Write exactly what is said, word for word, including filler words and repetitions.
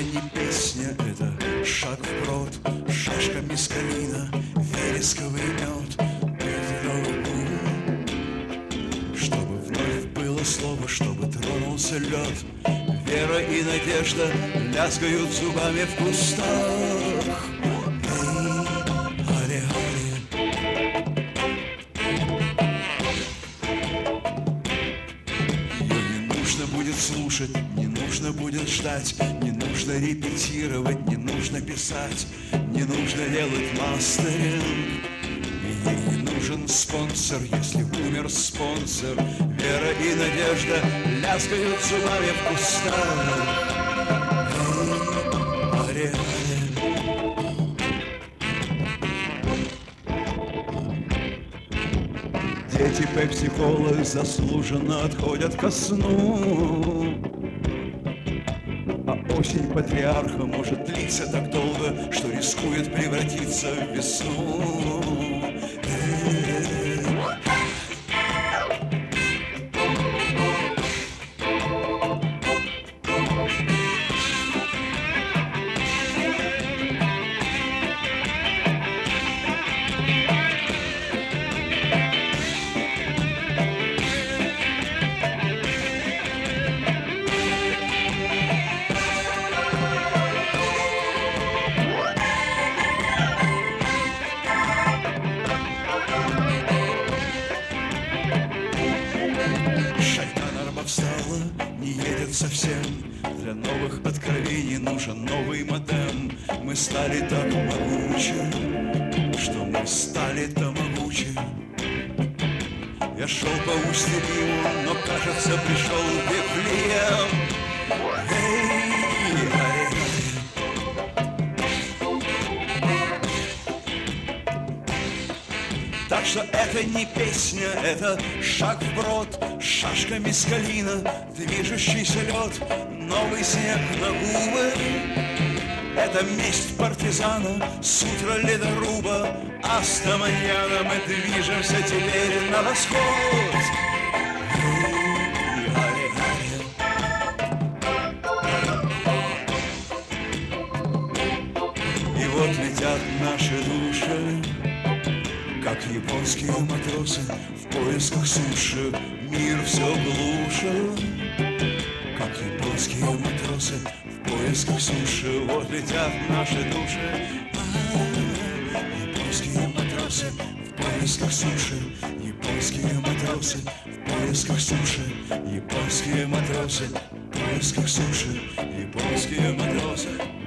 не песня, это шаг вброд, шашка мискалина, вересковый мед. Чтобы вновь было слово, чтобы тронулся лед. Вера и надежда лязгают зубами в кустах. Эй, ари-ари. Ее не нужно будет слушать, не нужно будет ждать, не нужно репетировать, не нужно писать, не нужно делать мастеринг. И ей не нужен спонсор, если умер спонсор. Вера и надежда лязгают зубами в кустах. Эй, ари-ари. Дети пепси-колы заслуженно отходят ко сну. А осень патриарха может длиться так долго, что рискует превратиться в весну. Встала, не едет совсем. Для новых откровений нужен новый модем. Мы стали так могучи, что мы стали тамагучи. Я шел по устью Риму, но, кажется, пришел Вифлеем. Эй, ари-ари. Так что это не песня, это шаг вброд, шашка мискалина, движущийся лед, новый снег на губы. Это месть партизана с утра ледоруба. Аста маньяна, мы движемся теперь на восход. Эй, ари-ари. И вот летят наши души, как японские матросы в поисках суши. Мир все глуше, как японские матросы в поисках суши. Вот летят наши души. А-а-а. Японские матросы в поисках суши. Японские матросы в поисках суши. Японские матросы в поисках суши. Японские матросы.